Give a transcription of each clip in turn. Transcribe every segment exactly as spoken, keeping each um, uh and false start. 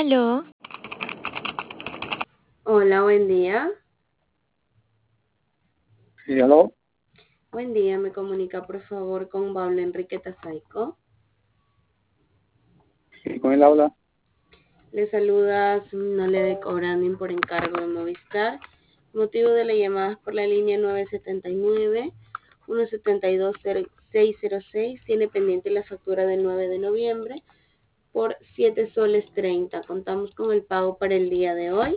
Aló, Hola, buen día. Sí, aló. Buen día, me comunica por favor con Pablo Enriqueta Saico. Sí, con él habla. Le saluda, no le de cobrando por encargo de Movistar. Motivo de la llamada es por la línea nueve siete nueve, uno siete dos, seis cero seis. Tiene pendiente la factura del nueve de noviembre por siete soles treinta. Contamos con el pago para el día de hoy.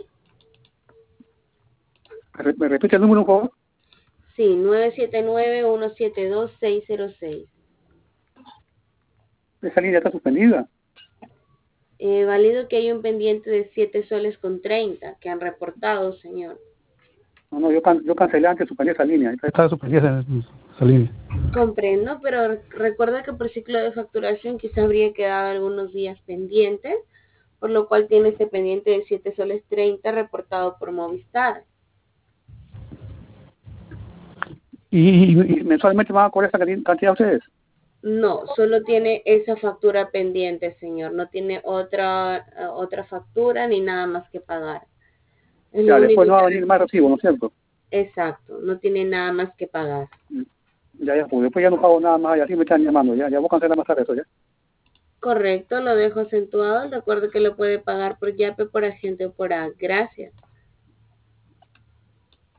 ¿Me re- me repite el número, por favor? Sí, nueve siete nueve, uno siete dos, seis cero seis. Esa línea está suspendida. Eh, válido que hay un pendiente de siete soles con treinta que han reportado, señor. No, no, yo, can, yo cancelé antes, suspendí esa línea. Está, está suspendida esa, esa línea. Comprendo, pero recuerda que por ciclo de facturación quizá habría quedado algunos días pendientes, por lo cual tiene este pendiente de siete soles treinta reportado por Movistar. ¿Y, y, y mensualmente van a cobrar esa canti- cantidad ustedes? No, solo tiene esa factura pendiente, señor. No tiene otra eh, otra factura ni nada más que pagar. Es Ya, lo después único no va a que... venir más recibo, ¿no es cierto? Exacto, no tiene nada más que pagar. Ya, ya, pues después ya no pago nada más y así me están llamando. Ya, ya voy a cancelar más tarde eso, ya. Correcto, lo dejo acentuado. Recuerdo que lo puede pagar por Yape, por agente o por A. Gracias.